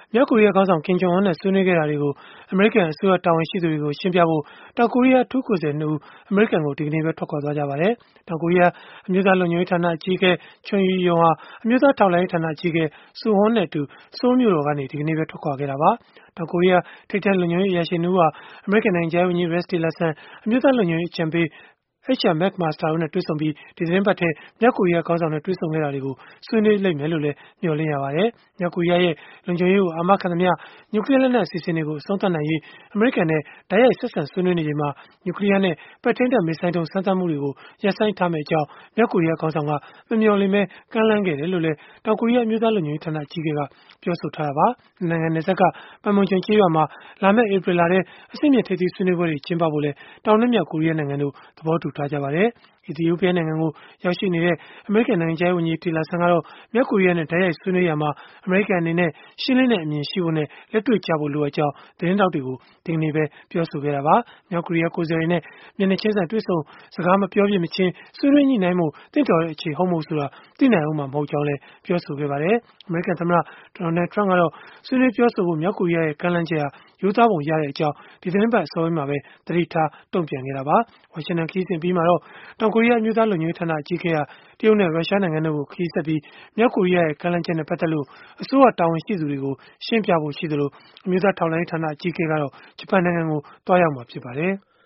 မြောက်ကိုရီးယားခေါင်းဆောင် Kim Jong Un နဲ့ ဆွေးနွေးခဲ့တာတွေကို အမေရိကန်အစိုးရ တာဝန်ရှိသူတွေကို ရှင်းပြဖို့ တောင်ကိုရီးယား အထူးကိုယ်စားလှယ် 2 ဦး အမေရိကန်ကို ဒီကနေ့ပဲ ထွက်ခွာသွားကြပါတယ်။ တောင်ကိုရီးယား အမျိုးသားလုံခြုံရေးဌာန အကြီးအကဲ Chung Eui-yong ဟာ အမျိုးသားထောက်လှမ်းရေးဌာန အကြီးအကဲ Suh-hoon နဲ့အတူ ဆိုးလ်မြို့တော်ကနေ ဒီကနေ့ပဲ ထွက်ခွာခဲ့တာပါ။ တောင်ကိုရီးယား ထိပ်တန်းလုံခြုံရေး အရာရှိ 2 ဦးဟာ အမေရိကန် နိုင်ငံခြားရေးဝန်ကြီး Rex Tillerson အမျိုးသားလုံခြုံရေး အကြံပေး HR McMaster တို့နဲ့ တွေ့ဆုံပြီး ဒီသီတင်းပတ်ထဲ မြောက်ကိုရီးယား ခေါင်းဆောင်နဲ့ တွေ့ဆုံခဲ့တာတွေကို ဆွေးနွေးလိမ့်မယ်လို့လည်း မျှော်လင့်ရပါတယ်။ မြောက်ကိုရီးယားရဲ့ လုံခြုံရေးကို အာမခံသမျှ နျူကလီးယားလက်နက် အစီအစဉ်တွေကို အဆုံးသတ်နိုင်ရေး အမေရိကန်နဲ့ တိုက်ရိုက်ဆက်ဆံ ဆွေးနွေးနေချိန်မှာ နျူကလီးယားနဲ့ ပဲ့ထိန်းတပ် မစ်ဇိုင်းဒုံး စမ်းသပ်မှုတွေကို ရပ်ဆိုင်းထားမယ့်အကြောင်း မြောက်ကိုရီးယား ခေါင်းဆောင်က မမျှော်လင့်ပဲ ကမ်းလှမ်းခဲ့တယ်လို့လည်း တောင်ကိုရီးယား အမျိုးသားလုံခြုံရေးဌာန အကြီးအကဲက ပြောဆိုထားတာပါ။ ၂ နိုင်ငံနယ်စပ်က Panmunjom ကျေးရွာမှာ လာမယ့် ဧပြီလထဲ အဆင့်မြင့် ထိပ်သီးဆွေးနွေးပွဲတွေ ကျင်းပဖို့လည်း တောင်နဲ့ မြောက်ကိုရီးယားနိုင်ငံတို့ သဘောတူထားကြပါတယ်။ အီသီယိုးပီးယားနိုင်ငံကို ရောက်ရှိနေတဲ့ အမေရိကန် နိုင်ငံခြားရေးဝန်ကြီး Tillerson ကတော့ မြောက်ကိုရီးယားနဲ့ တိုက်ရိုက်ဆွေးနွေးရာမှာ အမေရိကန်အနေနဲ့ ရှင်းလင်းတဲ့ အမြင်ရှိဖို့နဲ့ လက်တွေ့ကျဖို့ လိုအပ်ကြောင်း သတင်းထောက်တွေကို ဒီကနေ့ပဲ ပြောဆိုခဲ့တာပါ။ မြောက်ကိုရီးယား ကိုယ်စားလှယ်တွေနဲ့ မျက်နှာချင်းဆိုင် တွေ့ဆုံစကားမပြောဖြစ်မချင်း ဆွေးနွေးညှိနှိုင်းဖို့ သင့်တော်တဲ့ အချိန်ဟုတ်မဟုတ်ဆိုတာ သိနိုင်ဦးမှာ မဟုတ်ကြောင်းလည်း ပြောဆိုခဲ့ပါတယ်။ အမေရိကန်သမ္မတ Donald Trump ကတော့ ဆွေးနွေးပြောဆိုဖို့ မြောက်ကိုရီးယားရဲ့ ကမ်းလှမ်းချက်ဟာ ရိုးသားပုံရကြောင်း ဒီသီတင်းပတ် အစောပိုင်းမှာပဲ သတိထား တုံ့ပြန်ခဲ့တာပါ။ ဝါရှင်တန်ခရီးစဉ် အပြီးမှာတော့ တောင်ကိုရီးယား အမျိုးသားလုံခြုံရေးဌာန အကြီးအကဲဟာ တရုတ်နဲ့ ရုရှားနိုင်ငံတို့ကို ခရီးဆက်ပြီး မြောက်ကိုရီးယားရဲ့ ကမ်းလှမ်းချက်နဲ့ ပတ်သက်လို့ အစိုးရတာဝန်ရှိသူတွေကို ရှင်းပြဖို့ရှိသလို၊ အမျိုးသားထောက်လှမ်းရေးဌာန အကြီးအကဲကတော့ ဂျပန်နိုင်ငံကို သွားရောက်မှာ ဖြစ်ပါတယ်။